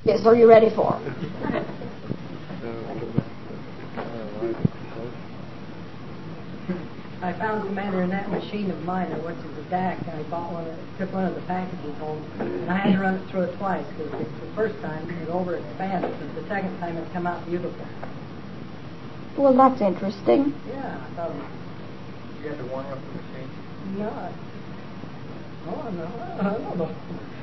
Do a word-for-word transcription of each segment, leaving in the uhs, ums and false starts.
Yes, are you ready for? I found, Commander, in that machine of mine, I went to the D A C, and I bought one, of, took one of the packages home, and I had to run it through it twice, because the first time it overexpanded, but the second time it come out beautiful. Well, that's interesting. Yeah, I thought. You had to warm up the machine? No. Oh, no, I don't know.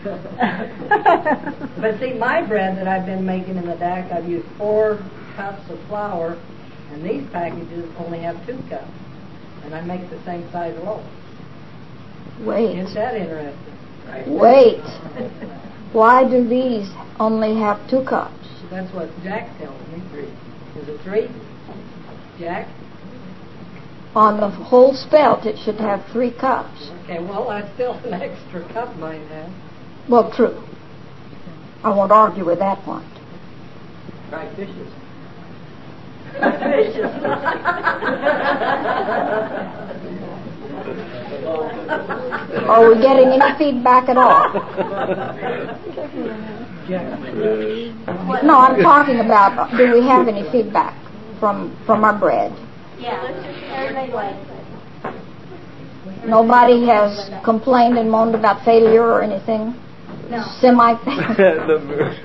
But see, my bread that I've been making in the D A C, I've used four cups of flour, and these packages only have two cups. And I make the same size loaf. Wait. Isn't that interesting? Wait. Why do these only have two cups? That's what Jack tells me. Three. Is it three? Jack? On the whole spelt, it should have three cups. Okay, well, that's still an extra cup mine has. Well, true. I won't argue with that point. Fried fishes. Are we getting any feedback at all? No, I'm talking about, do we have any feedback from from our bread? Yeah, everybody likes it. Nobody has complained and moaned about failure or anything? No. Semi-failure?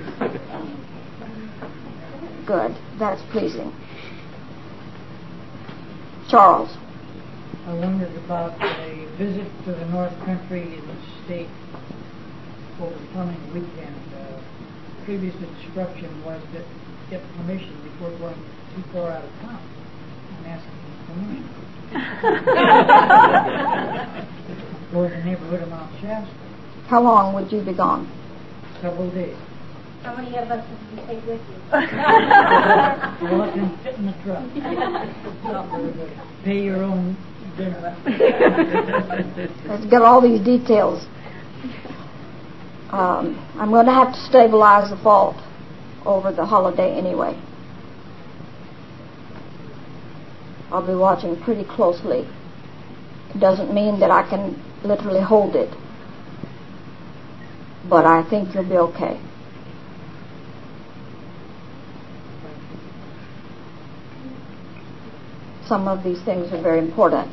Good. That's pleasing. Charles. I wondered about a visit to the North Country in the state over the coming weekend. Uh, previous instruction was to get permission before going too far out of town. I'm asking for permission. Go in the neighborhood of Mount Shasta. How long would you be gone? Several days. How many of us did you take with you? Well, it can fit in the truck. Pay your own dinner. Let's get all these details. Um, I'm going to have to stabilize the fault over the holiday anyway. I'll be watching pretty closely. It doesn't mean that I can literally hold it, but I think you'll be okay. Some of these things are very important,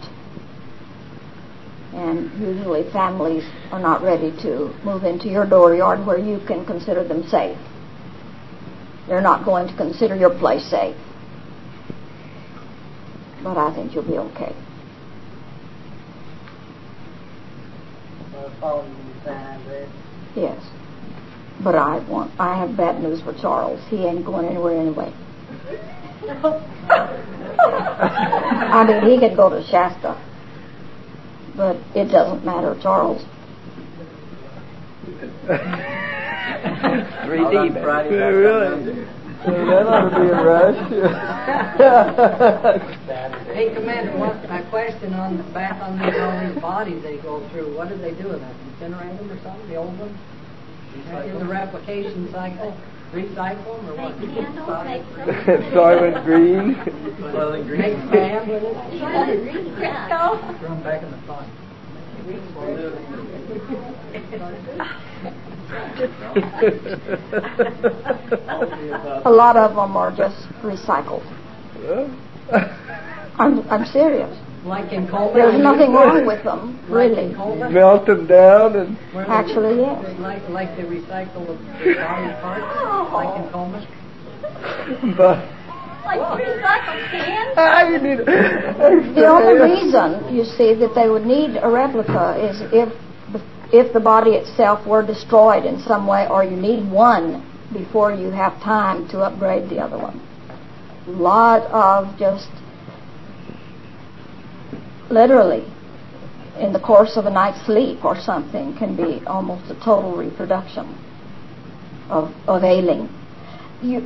and usually families are not ready to move into your dooryard where you can consider them safe. They're not going to consider your place safe, but I think you'll be okay. Yes, but I want. I have bad news for Charles. He ain't going anywhere anyway. I mean, he could go to Shasta, but it doesn't matter, Charles. three D, baby. Yeah, really? So that ought to be a rush. Hey, Commander, what, a question on the bath on these, all these bodies they go through. What do they do with them? Incinerate them or something? The old ones? In the replication cycle? Recycle them or what? Make candles, make Soylent Green. Soylent Green. Make spam with it? Crisco. Throw them back in the fun. A lot of them are just recycled. I'm, I'm serious. Like in Coleman? There's nothing wrong with them, really. Like in Coleman? Melt them down and... Actually, yes. Like, like they recycle the the body parts? Like in Coleman? But... Like recycled cans. Ah, you need The only reason, you see, that they would need a replica is if the, if the body itself were destroyed in some way, or you need one before you have time to upgrade the other one. A lot of just literally in the course of a night's sleep or something can be almost a total reproduction of, of ailing. You...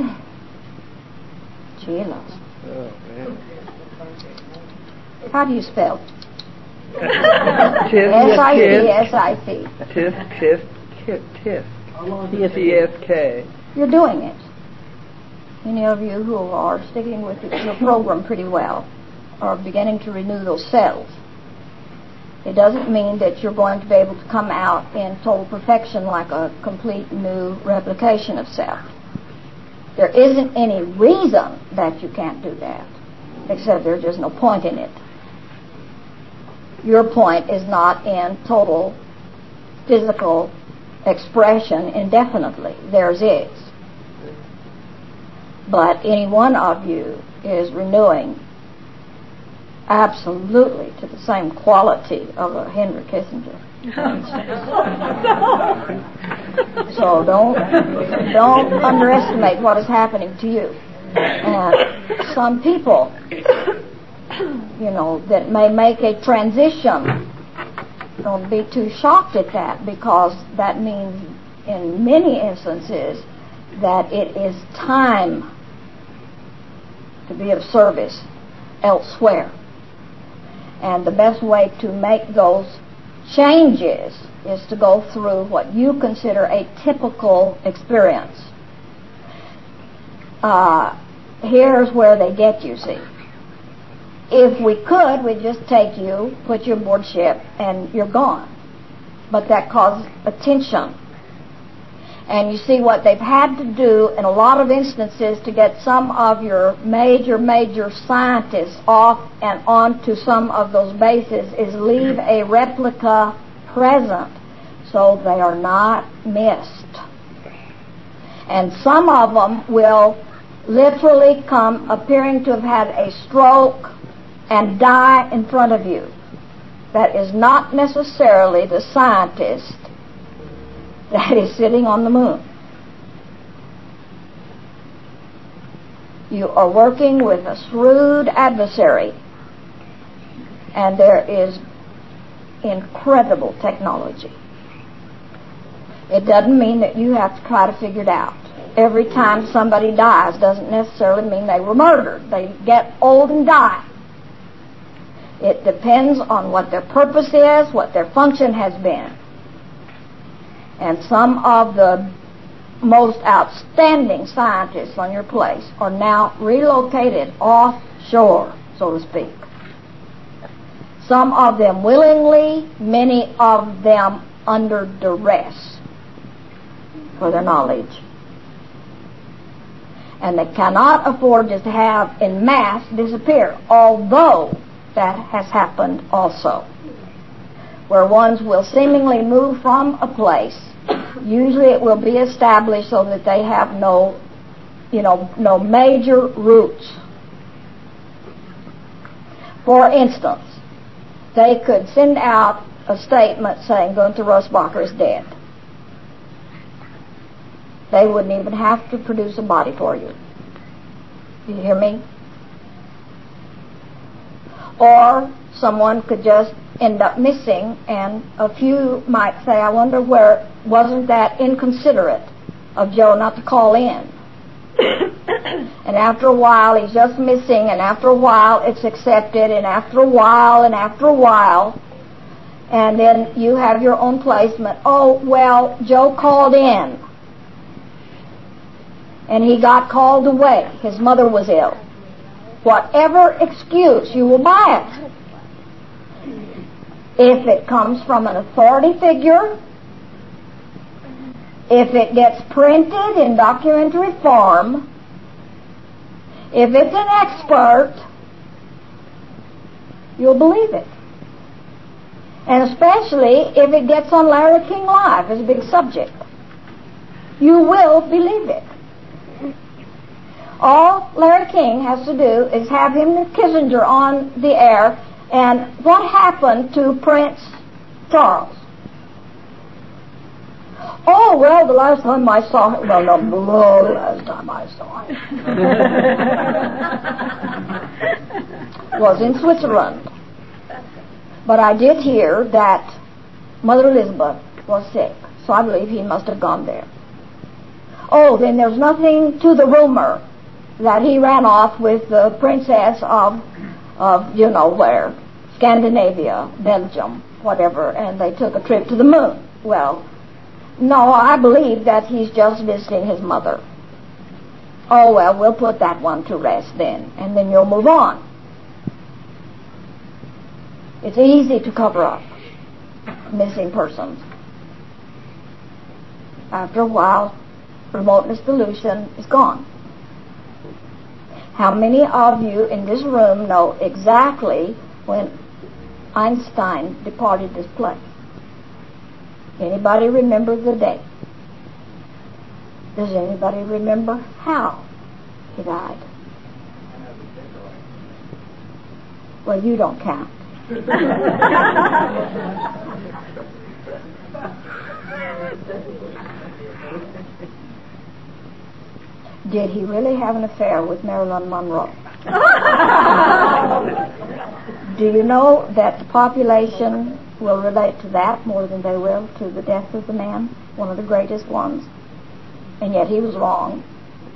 Sheila. Oh, man. How do you spell? Tisk, S I T S I T. Tisk, tisk, tisk, tisk. T S E S K. You're doing it. Any of you who are sticking with your program pretty well are beginning to renew those cells. It doesn't mean that you're going to be able to come out in total perfection like a complete new replication of self. There isn't any reason that you can't do that, except there's just no point in it. Your point is not in total physical expression indefinitely. Theirs is. But any one of you is renewing absolutely to the same quality of a Henry Kissinger. So don't don't underestimate what is happening to you. And some people, you know, that may make a transition, don't be too shocked at that, because that means in many instances that it is time to be of service elsewhere. And the best way to make those changes is to go through what you consider a typical experience. Uh, here's where they get you, see. If we could, we'd just take you, put you aboard ship, and you're gone. But that causes attention. And you see, what they've had to do in a lot of instances to get some of your major, major scientists off and onto some of those bases is leave a replica present so they are not missed. And some of them will literally come appearing to have had a stroke and die in front of you. That is not necessarily the scientist that is sitting on the moon. You are working with a shrewd adversary, and there is incredible technology. It doesn't mean that you have to try to figure it out. Every time somebody dies doesn't necessarily mean they were murdered. They get old and die. It depends on what their purpose is, what their function has been. And some of the most outstanding scientists on your place are now relocated offshore, so to speak. Some of them willingly, many of them under duress for their knowledge. And they cannot afford just to have en masse disappear, although that has happened also, where ones will seemingly move from a place. Usually it will be established so that they have no, you know, no major roots. For instance, they could send out a statement saying Gunther Rosbacher is dead. They wouldn't even have to produce a body for you. Do you hear me? Or someone could just end up missing, and a few might say, I wonder where, wasn't that inconsiderate of Joe not to call in? And after a while he's just missing, and after a while it's accepted, and after a while and after a while, and then you have your own placement. Oh, well, Joe called in, and he got called away. His mother was ill. Whatever excuse, you will buy it. If it comes from an authority figure, if it gets printed in documentary form, if it's an expert, you'll believe it. And especially if it gets on Larry King Live as a big subject, you will believe it. All Larry King has to do is have him and Kissinger on the air. And what happened to Prince Charles? Oh, well, the last time I saw him, well, no, the last time I saw him was in Switzerland. But I did hear that Mother Elizabeth was sick, so I believe he must have gone there. Oh, then there's nothing to the rumor that he ran off with the princess of, of you know where, Scandinavia, Belgium, whatever, and they took a trip to the moon. Well, no, I believe that he's just visiting his mother. Oh, well, we'll put that one to rest then, and then you'll move on. It's easy to cover up. missing persons. After a while, remoteness dilution is gone. How many of you in this room know exactly when Einstein departed this place? Anybody remember the day? Does anybody remember how he died? Well, you don't count. Did he really have an affair with Marilyn Monroe? Do you know that the population will relate to that more than they will to the death of the man, one of the greatest ones? And yet he was wrong.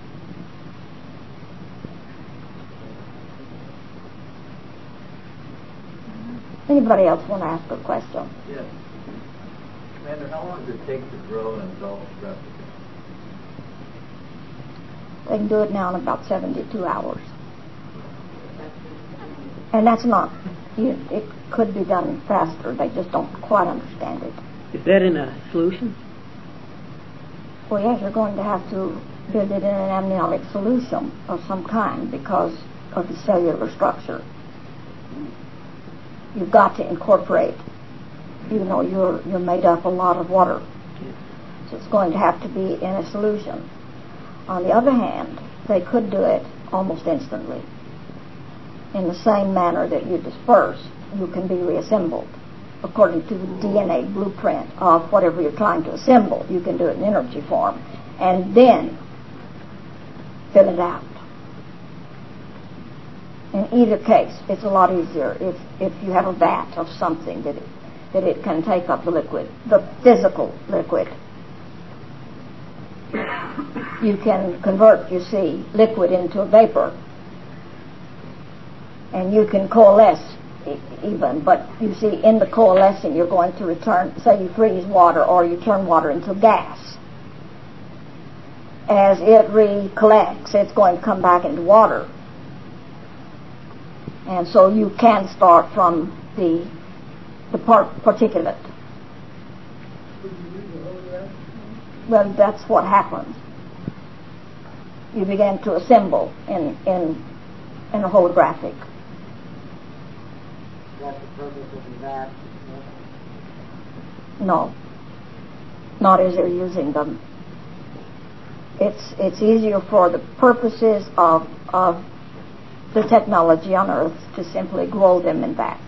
Anybody else want to ask a question? Yes. Commander, how long does it take to grow an adult replica? They can do it now in about seventy-two hours. And that's not, you, it could be done faster. They just don't quite understand it. Is that in a solution? Well, yes, you're going to have to build it in an amniotic solution of some kind because of the cellular structure. You've got to incorporate, even though you're, you're made up a lot of water. So it's going to have to be in a solution. On the other hand, they could do it almost instantly. In the same manner that you disperse, you can be reassembled. According to the D N A blueprint of whatever you're trying to assemble, you can do it in energy form. And then fill it out. In either case, it's a lot easier if, if you have a vat of something that it, that it can take up the liquid, the physical liquid. You can convert, you see, liquid into a vapor. And you can coalesce e- even, but you see, in the coalescing, you're going to return, say you freeze water or you turn water into gas. As it recollects, it's going to come back into water. And so you can start from the the part, particulate. Well, that's what happens. You begin to assemble in in in a holographic. That's the purpose of that. No, not as they're using them. It's it's easier for the purposes of of the technology on Earth to simply grow them in vats.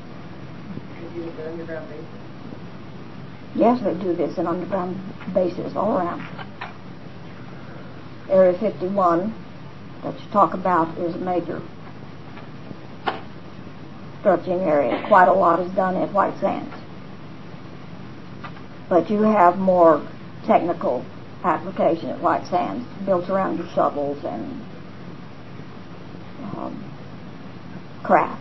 Yes, they do this in underground bases all around. Area fifty-one that you talk about is a major stretching area. Quite a lot is done at White Sands. But you have more technical application at White Sands, built around your shovels and um, craft.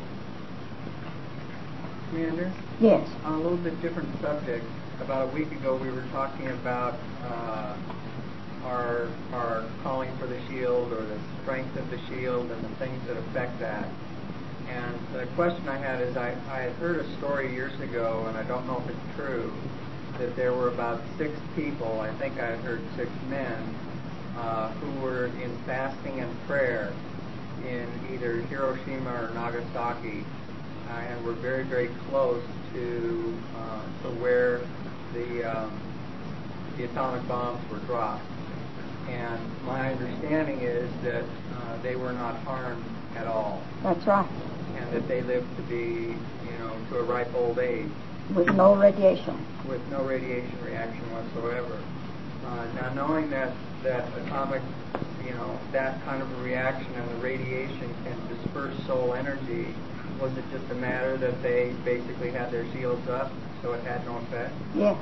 Commander? Yes. On a little bit different subject, about a week ago we were talking about uh, our our calling for the shield or the strength of the shield and the things that affect that. And the question I had is I, I had heard a story years ago, and I don't know if it's true, that there were about six people, I think I had heard six men, uh, who were in fasting and prayer in either Hiroshima or Nagasaki, uh, and were very, very close to uh, to where the um, the atomic bombs were dropped. And my understanding is that uh, they were not harmed at all. That's right. And that they lived to be, you know, to a ripe old age. With no radiation. With no radiation reaction whatsoever. Uh, now, knowing that that atomic, you know, that kind of a reaction and the radiation can disperse soul energy, was it just a matter that they basically had their shields up, so it had no effect? Yes.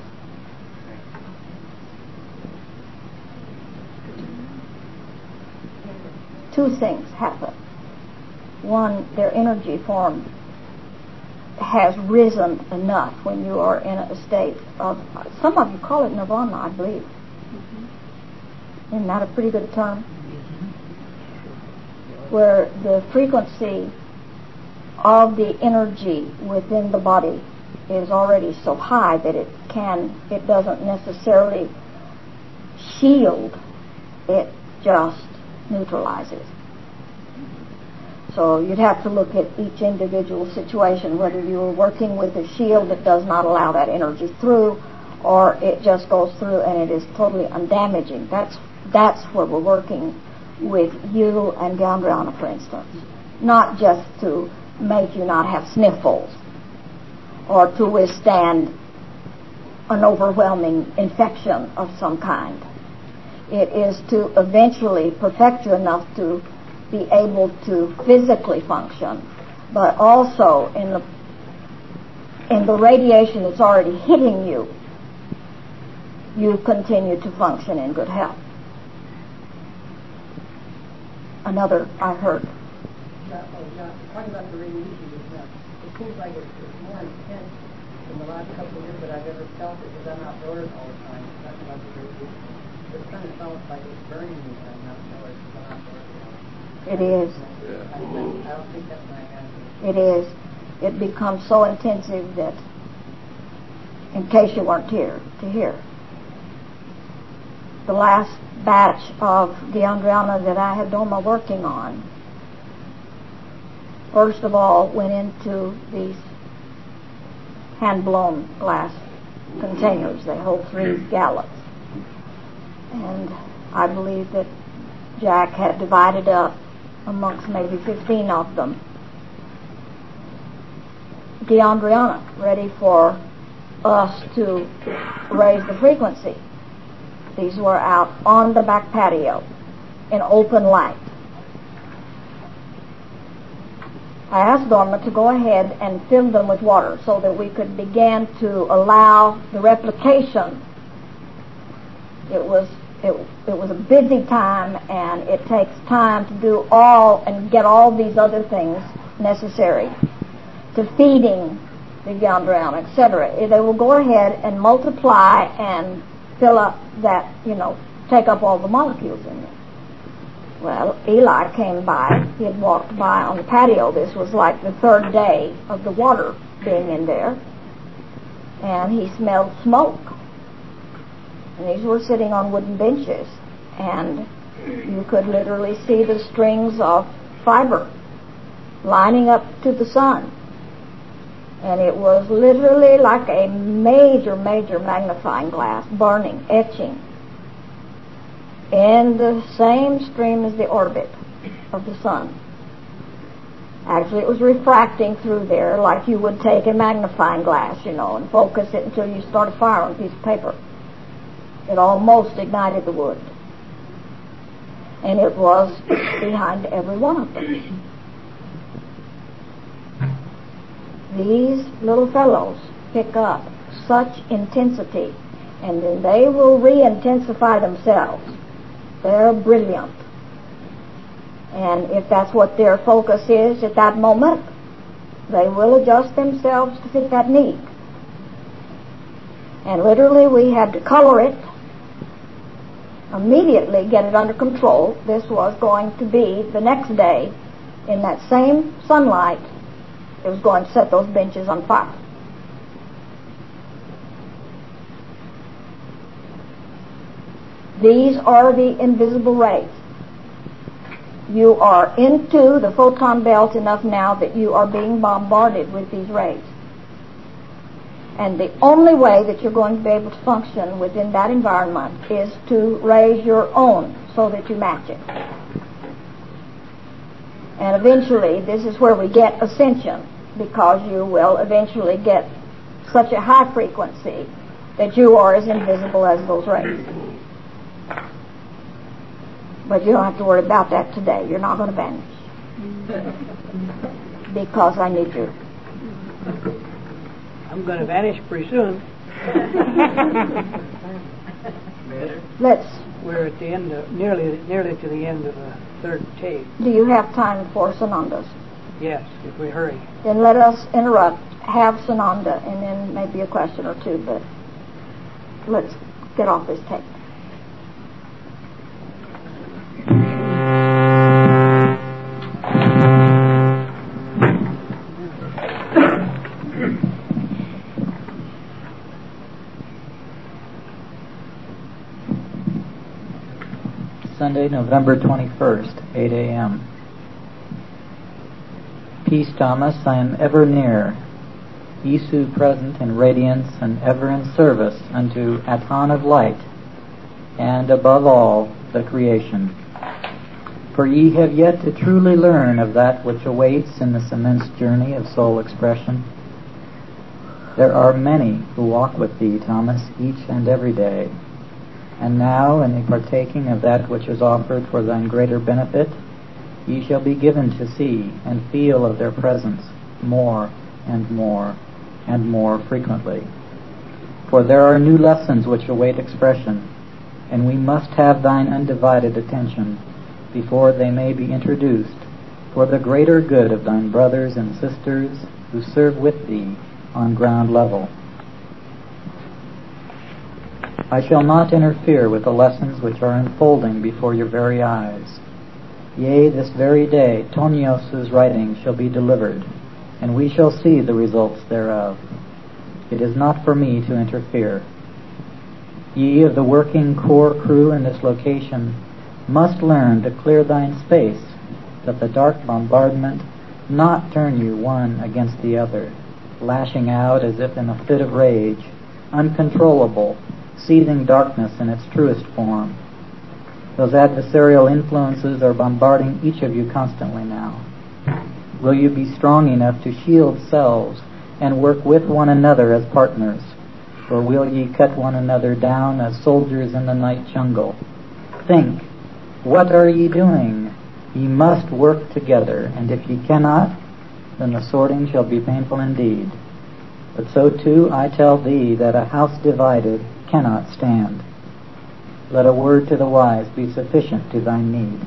Two things happen. One, their energy form has risen enough when you are in a state of, some of you call it nirvana, I believe. Mm-hmm. Isn't that a pretty good term? Mm-hmm. Where the frequency of the energy within the body is already so high that it can, it doesn't necessarily shield, it just neutralizes. So you'd have to look at each individual situation, whether you are working with a shield that does not allow that energy through, or it just goes through and it is totally undamaging. That's that's where we're working with you and Gandriana, for instance. Not just to make you not have sniffles or to withstand an overwhelming infection of some kind. It is to eventually perfect you enough to be able to physically function, but also in the in the radiation that's already hitting you, you continue to function in good health. Another I heard. Yeah, oh, yeah, talking about the radiation, it seems like it's, it's more intense in the last couple of years that I've ever felt it, because I'm outdoors all the time. Talking about the radiation, it's kind of felt like it's burning me when I'm outdoors. I'm outdoors. It is. Yeah. I, I don't think that's my answer. It is. It becomes so intensive that, in case you weren't here to hear, the last batch of Gandriana that I had Doma working on, first of all, went into these hand-blown glass containers. They hold three gallons. And I believe that Jack had divided up amongst maybe fifteen of them Gandriana, ready for us to raise the frequency. These were out on the back patio in open light. I asked Dorma to go ahead and fill them with water so that we could begin to allow the replication. It was it, it was a busy time, and it takes time to do all and get all these other things necessary to feeding the Gandriana, et cetera. They will go ahead and multiply and fill up that, you know, take up all the molecules in it. Well, Eli came by. He had walked by on the patio. This was like the third day of the water being in there. And he smelled smoke. And these were sitting on wooden benches. And you could literally see the strings of fiber lining up to the sun. And it was literally like a major, major magnifying glass, burning, etching, in the same stream as the orbit of the sun. Actually, it was refracting through there like you would take a magnifying glass, you know, and focus it until you start a fire on a piece of paper. It almost ignited the wood. And it was behind every one of them. These little fellows pick up such intensity, and then they will re-intensify themselves. They're brilliant. And if that's what their focus is at that moment, they will adjust themselves to fit that need. And literally we had to color it, immediately get it under control. This was going to be the next day in that same sunlight. It was going to set those benches on fire. These are the invisible rays. You are into the photon belt enough now that you are being bombarded with these rays. And the only way that you're going to be able to function within that environment is to raise your own so that you match it. And eventually, this is where we get ascension, because you will eventually get such a high frequency that you are as invisible as those rays. But you don't have to worry about that today. You're not going to vanish. Because I need you. I'm going to vanish pretty soon. Let's. We're at the end of, nearly, nearly to the end of the third tape. Do you have time for Sanandas? Yes, if we hurry. Then let us interrupt, have Sananda, and then maybe a question or two, but let's get off this tape. Sunday, November twenty-first, eight a.m. Peace, Thomas, I am ever near, Isu present in radiance and ever in service unto Aton of light, and above all, the creation. For ye have yet to truly learn of that which awaits in this immense journey of soul expression. There are many who walk with thee, Thomas, each and every day. And now, in the partaking of that which is offered for thine greater benefit, ye shall be given to see and feel of their presence more and more and more frequently. For there are new lessons which await expression, and we must have thine undivided attention before they may be introduced for the greater good of thine brothers and sisters who serve with thee on ground level. I shall not interfere with the lessons which are unfolding before your very eyes. Yea, this very day Tonios' writing shall be delivered, and we shall see the results thereof. It is not for me to interfere. Ye of the working core crew in this location must learn to clear thine space, that the dark bombardment not turn you one against the other, lashing out as if in a fit of rage, uncontrollable, seething darkness in its truest form. Those adversarial influences are bombarding each of you constantly now. Will you be strong enough to shield selves and work with one another as partners, or will ye cut one another down as soldiers in the night jungle? Think, what are ye doing? Ye must work together, and if ye cannot, then the sorting shall be painful indeed. But so too I tell thee that a house divided cannot stand. Let a word to the wise be sufficient to thine need.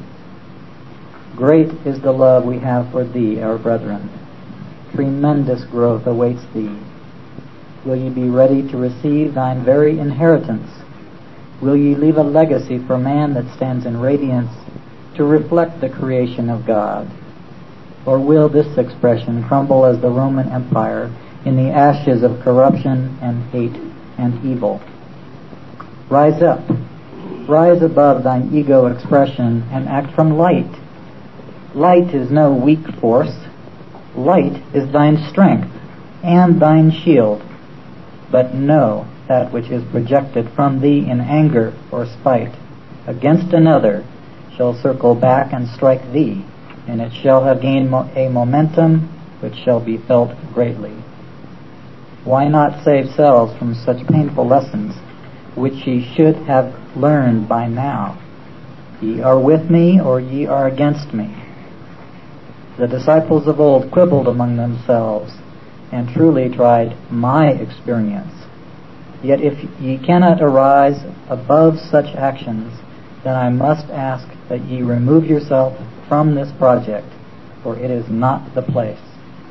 Great is the love we have for thee, our brethren. Tremendous growth awaits thee. Will ye be ready to receive thine very inheritance? Will ye leave a legacy for man that stands in radiance to reflect the creation of God? Or will this expression crumble as the Roman Empire in the ashes of corruption and hate and evil? Rise up. Rise above thine ego expression and act from light. Light is no weak force. Light is thine strength and thine shield. But know that which is projected from thee in anger or spite against another shall circle back and strike thee, and it shall have gained mo- a momentum which shall be felt greatly. Why not save selves from such painful lessons, which ye should have learned by now? Ye are with me, or ye are against me. The disciples of old quibbled among themselves, and truly tried my experience. Yet if ye cannot arise above such actions, then I must ask that ye remove yourself from this project, for it is not the place.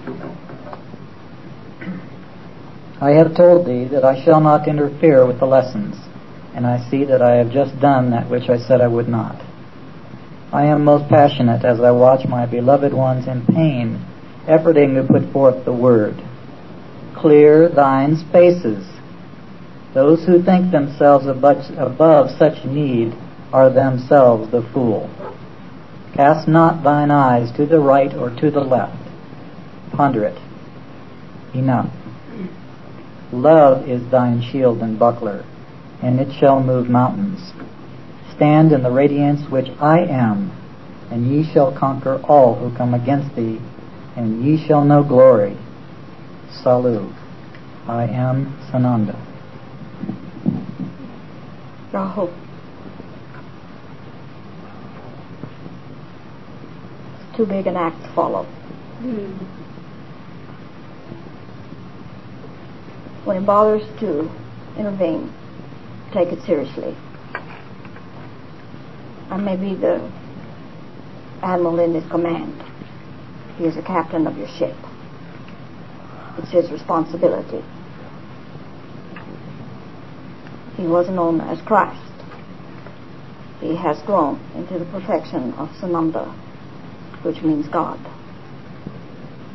I have told thee that I shall not interfere with the lessons, and I see that I have just done that which I said I would not. I am most passionate as I watch my beloved ones in pain, efforting to put forth the word. Clear thine spaces. Those who think themselves above such need are themselves the fool. Cast not thine eyes to the right or to the left. Ponder it. Enough. Love is thine shield and buckler, and it shall move mountains. Stand in the radiance which I am, and ye shall conquer all who come against thee, and ye shall know glory. Salut. I am Sananda. Rahul. Too big an act to follow. Mm. When it bothers to intervene, take it seriously. I may be the admiral in his command. He is the captain of your ship. It's his responsibility. He was known as Christ. He has grown into the perfection of Sananda, which means God.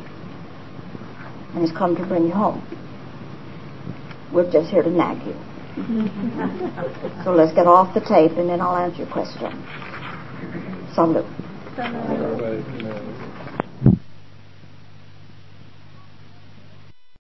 And he's come to bring you home. We're just here to nag you. So let's get off the tape and then I'll answer your question. Salute. So, Everybody, you know,